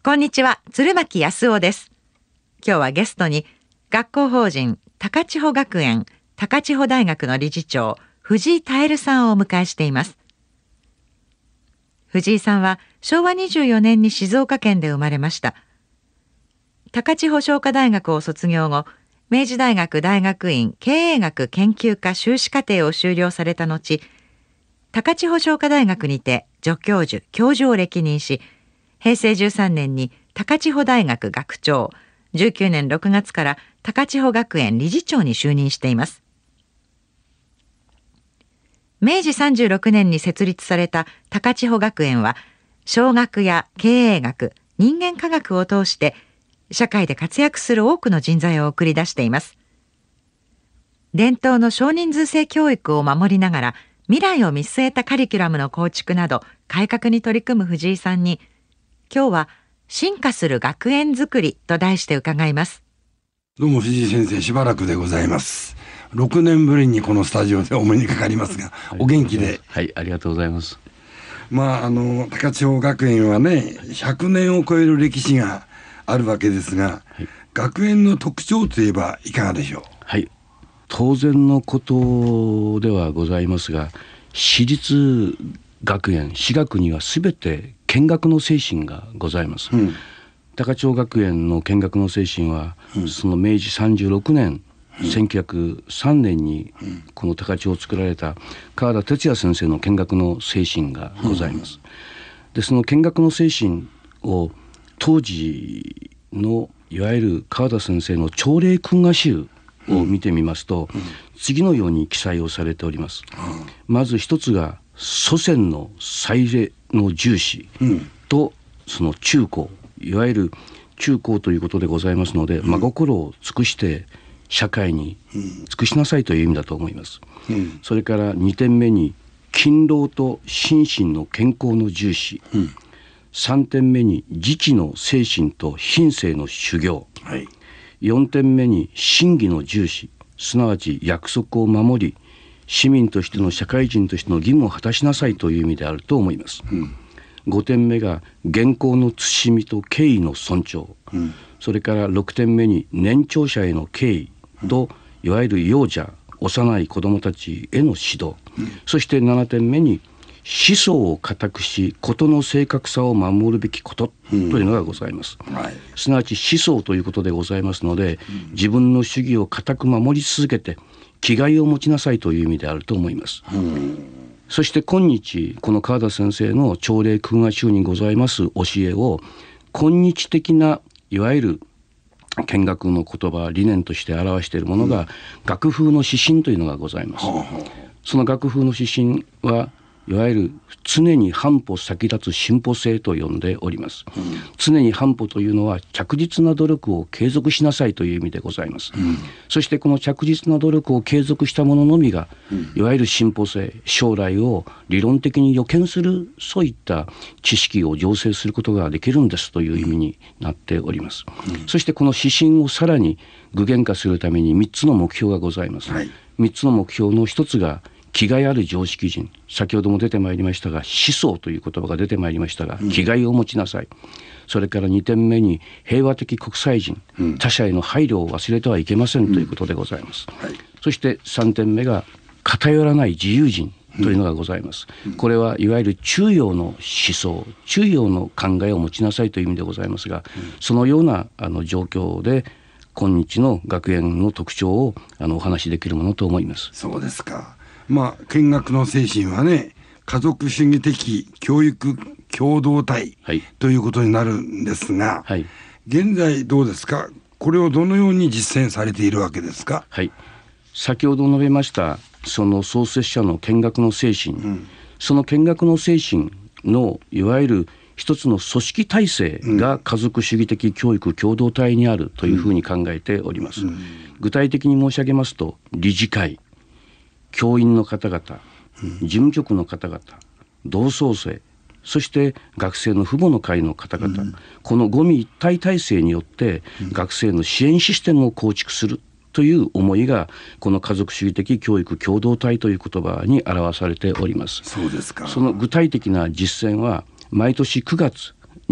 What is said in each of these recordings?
こんにちは、鶴巻康夫です。今日はゲストに学校法人高千穂学園高千穂大学の理事長藤井泰さんをお迎えしています。藤井さんは昭和24年に静岡県で生まれました。高千穂商科大学を卒業後、明治大学大学院経営学研究科修士課程を修了された後、高千穂商科大学にて助教授、教授を歴任し、平成13年に高千穂大学学長、19年6月から高千穂学園理事長に就任しています。明治36年に設立された高千穂学園は、商学や経営学、人間科学を通して、社会で活躍する多くの人材を送り出しています。伝統の少人数制教育を守りながら、未来を見据えたカリキュラムの構築など、改革に取り組む藤井さんに、今日は進化する学園づくりと題して伺います。 どうも藤井先生、しばらくでございます。6年ぶりにこのスタジオでお目にかかりますが、お元気で。 はい、ありがとうございます。 高千穂学園はね、100年を超える歴史があるわけですが、はい、学園の特徴といえばいかがでしょう。 はい、当然のことではございますが、私立学園、私学には全て見学の精神がございます。高千穂学園の見学の精神は、その明治36年、1903年にこの高千穂を作られた川田哲也先生の見学の精神がございます。で、その見学の精神を当時のいわゆる川田先生の朝礼訓話集を見てみますと、次のように記載をされております。まず一つが祖先の祭礼の重視と、その中高、いわゆる中高ということでございますので、真心を尽くして社会に尽くしなさいという意味だと思います。それから2点目に勤労と心身の健康の重視、3点目に自治の精神と品性の修行、4点目に信義の重視、すなわち約束を守り市民としての社会人としての義務を果たしなさいという意味であると思います。5点目が現行の慎みと敬意の尊重、それから6点目に年長者への敬意と、いわゆる幼者、幼い子どもたちへの指導、そして7点目に思想を固くし事の正確さを守るべきことというのがございます。すなわち思想ということでございますので、自分の主義を固く守り続けて気概を持ちなさいという意味であると思います。そして今日この川田先生の朝礼訓話集にございます教えを今日的ないわゆる見学の言葉理念として表しているものが、学風の指針というのがございます。その学風の指針はいわゆる常に半歩先立つ進歩性と呼んでおります。常に半歩というのは着実な努力を継続しなさいという意味でございます。そしてこの着実な努力を継続した者のみが、いわゆる進歩性、将来を理論的に予見する、そういった知識を醸成することができるんですという意味になっております。そしてこの指針をさらに具現化するために3つの目標がございます。3つの目標の1つが気概ある常識人、先ほども出てまいりましたが、思想という言葉が出てまいりましたが、気概を持ちなさい。それから2点目に平和的国際人、他者への配慮を忘れてはいけませんということでございます。そして3点目が偏らない自由人というのがございます。これはいわゆる中庸の思想、中庸の考えを持ちなさいという意味でございますが、そのような状況で今日の学園の特徴をお話しできるものと思います。 そうですか。見学の精神はね、家族主義的教育共同体、ということになるんですが、現在どうですか。これをどのように実践されているわけですか。 先ほど述べましたその創設者の見学の精神、その見学の精神のいわゆる一つの組織体制が家族主義的教育共同体にあるというふうに考えております。具体的に申し上げますと、理事会、教員の方々、事務局の方々、同窓生、そして学生の父母の会の方々、この五位一体体制によって学生の支援システムを構築するという思いが、この家族主義的教育共同体という言葉に表されております。 そうですか。 その具体的な実践は毎年9月に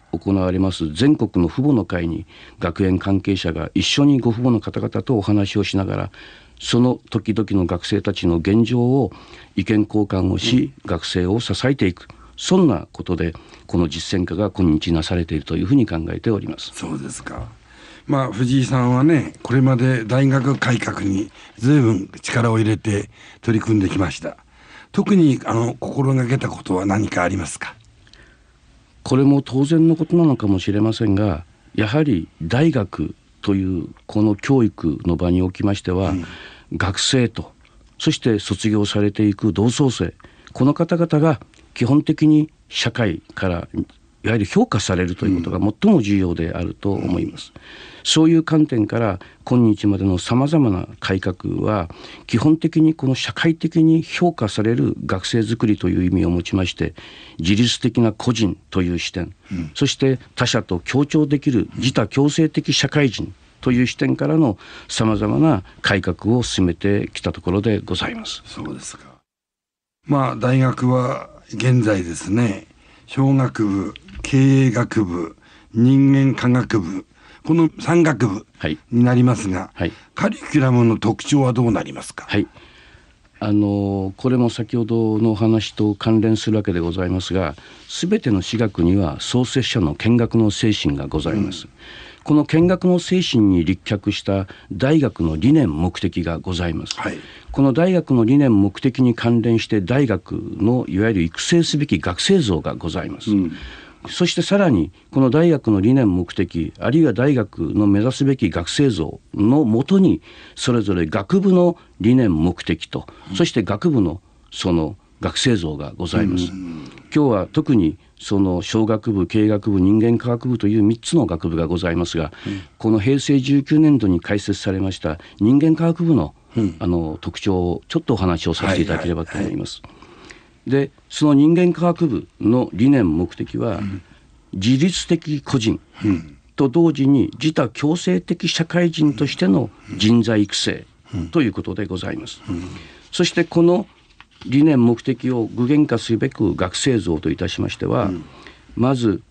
行われます全国の父母の会に学園関係者が一緒にご父母の方々とお話をしながら、その時々の学生たちの現状を意見交換をし、学生を支えていく、そんなことでこの実践化が今日なされているというふうに考えております。 そうですか。藤井さんはね、これまで大学改革に随分力を入れて取り組んできました。特に心がけたことは何かありますか？ これも当然のことなのかもしれませんが、やはり大学というこの教育の場におきましては、学生とそして卒業されていく同窓生、この方々が基本的に社会からいわゆる評価されるということが最も重要であると思います。そういう観点から今日までのさまざまな改革は基本的にこの社会的に評価される学生づくりという意味を持ちまして、自律的な個人という視点、そして他者と協調できる自他共生的社会人という視点からのさまざまな改革を進めてきたところでございます。 そうですか。大学は現在ですね、商学部、経営学部、人間科学部、この3学部になりますが、カリキュラムの特徴はどうなりますか？ これも先ほどのお話と関連するわけでございますが、全ての私学には創設者の見学の精神がございます。この見学の精神に立脚した大学の理念目的がございます。この大学の理念目的に関連して大学のいわゆる育成すべき学生像がございます。そしてさらにこの大学の理念目的、あるいは大学の目指すべき学生像のもとに、それぞれ学部の理念目的と、そして学部のその学生像がございます。今日は特にその商学部、経営学部、人間科学部という3つの学部がございますが、この平成19年度に開設されました人間科学部の、特徴をちょっとお話をさせていただければと思います。で、その人間科学部の理念目的は、自律的個人と同時に自他共生的社会人としての人材育成ということでございます。そしてこの理念目的を具現化すべく学生像といたしましては、まず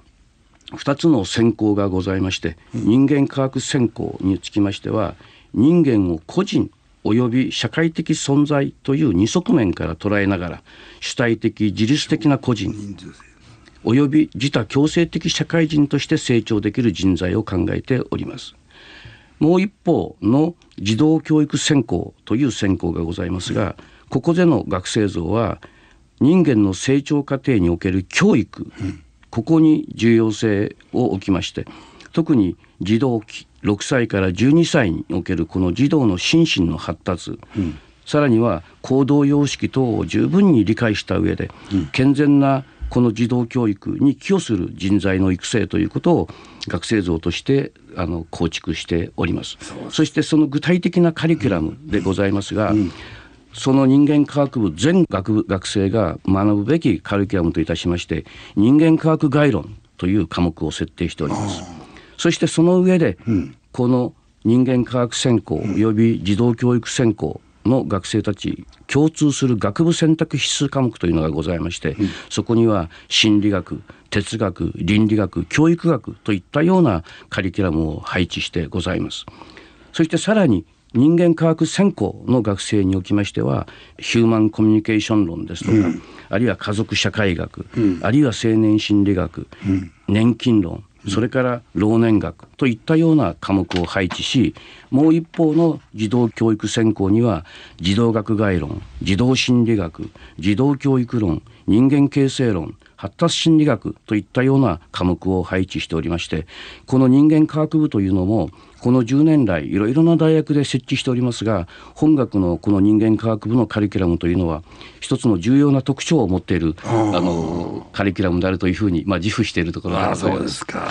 2つの専攻がございまして、人間科学専攻につきましては、人間を個人および社会的存在という2側面から捉えながら、主体的自律的な個人および自他共生的社会人として成長できる人材を考えております。もう一方の児童教育専攻という専攻がございますが、ここでの学生像は人間の成長過程における教育、ここに重要性を置きまして、特に児童期6歳から12歳におけるこの児童の心身の発達、さらには行動様式等を十分に理解した上で、健全なこの児童教育に寄与する人材の育成ということを学生像として構築しております。そしてその具体的なカリキュラムでございますが、その人間科学部全学生が学ぶべきカリキュラムといたしまして、人間科学概論という科目を設定しております。そしてその上で、この人間科学専攻および児童教育専攻の学生たち共通する学部選択必須科目というのがございまして、そこには心理学、哲学、倫理学、教育学といったようなカリキュラムを配置してございます。そしてさらに人間科学専攻の学生におきましては、ヒューマンコミュニケーション論ですとか、あるいは家族社会学、あるいは青年心理学、年金論、それから老年学といったような科目を配置し、もう一方の児童教育専攻には児童学概論、児童心理学、児童教育論、人間形成論、発達心理学といったような科目を配置しておりまして、この人間科学部というのもこの10年来いろいろな大学で設置しておりますが、本学のこの人間科学部のカリキュラムというのは一つの重要な特徴を持っているカリキュラムであるというふうに自負しているところがあります。 そうですか。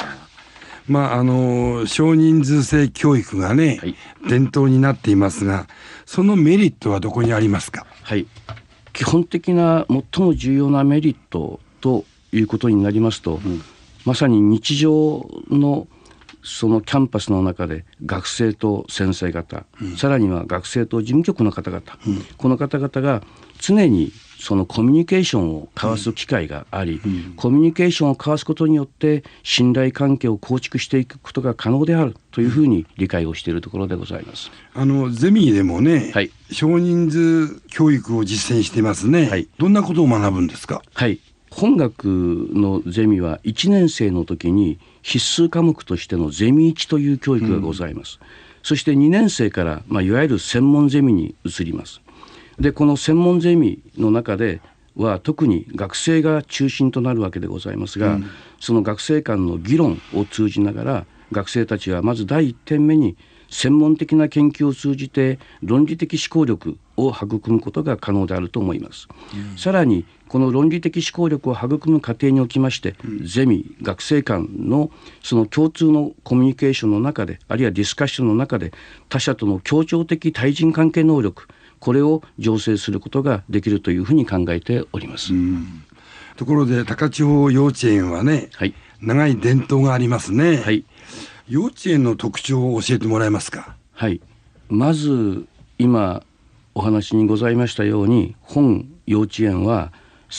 少人数制教育がね、伝統になっていますが、そのメリットはどこにありますか？ 基本的な最も重要なメリットということになりますと、まさに日常のそのキャンパスの中で学生と先生方、さらには学生と事務局の方々、この方々が常にそのコミュニケーションを交わす機会があり、コミュニケーションを交わすことによって信頼関係を構築していくことが可能であるというふうに理解をしているところでございます。 ゼミでもね、 はい、 少人数教育を実践していますね、はい、どんなことを学ぶんですか？ はい、本学のゼミは1年生の時に必須科目としてのゼミ1という教育がございます、そして2年生から、いわゆる専門ゼミに移ります。でこの専門ゼミの中では特に学生が中心となるわけでございますが、その学生間の議論を通じながら学生たちはまず第1点目に専門的な研究を通じて論理的思考力を育むことが可能であると思います、さらにこの論理的思考力を育む過程におきまして、ゼミ学生間のその共通のコミュニケーションの中で、あるいはディスカッションの中で他者との協調的対人関係能力、これを醸成することができるというふうに考えております。 ところで高千穂幼稚園はね、はい、長い伝統がありますね、はい、幼稚園の特徴を教えてもらえますか？ はい、まず今お話にございましたように、本幼稚園は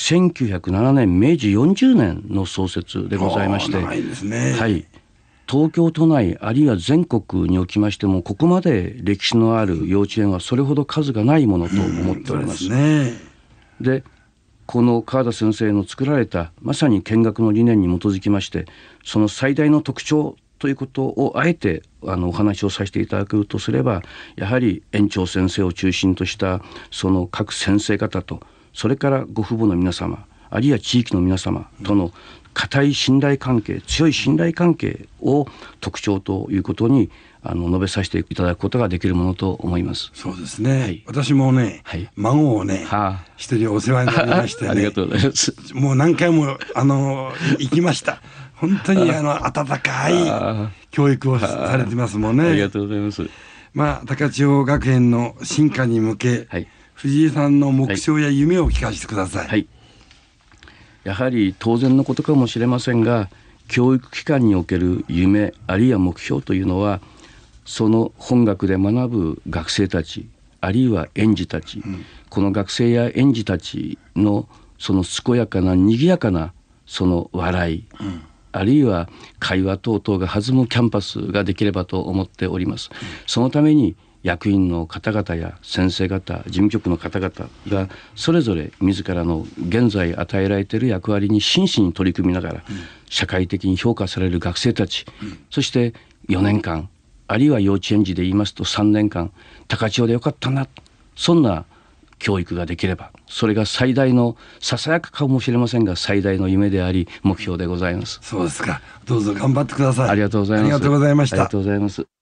1907年明治40年の創設でございまして、 長いですね、 はい、東京都内あるいは全国におきましてもここまで歴史のある幼稚園はそれほど数がないものと思っております、でこの川田先生の作られたまさに見学の理念に基づきまして、その最大の特徴ということをあえてお話をさせていただくとすれば、やはり園長先生を中心としたその各先生方と、それからご父母の皆様あるいは地域の皆様との固い信頼関係、強い信頼関係を特徴ということに述べさせていただくことができるものと思います。 そうですね、はい、私もね、はい、孫をね、一人お世話になりましてねありがとうございます。 もう何回も行きました。本当に温かい教育をされてますもんね。 ありがとうございます。 高千穂学園の進化に向け、はい、藤井さんの目標や夢を聞かせてください。 はい、やはり当然のことかもしれませんが、教育機関における夢あるいは目標というのは、その本学で学ぶ学生たちあるいは園児たち、この学生や園児たちのその健やかな賑やかなその笑い、あるいは会話等々が弾むキャンパスができればと思っております。そのために役員の方々や先生方、事務局の方々がそれぞれ自らの現在与えられている役割に真摯に取り組みながら、社会的に評価される学生たち、そして4年間あるいは幼稚園児で言いますと3年間高千穂でよかったな、そんな教育ができれば、それが最大のささやかかもしれませんが最大の夢であり目標でございます。 そうですか。どうぞ頑張ってください。 ありがとうございます。 ありがとうございました。 ありがとうございます。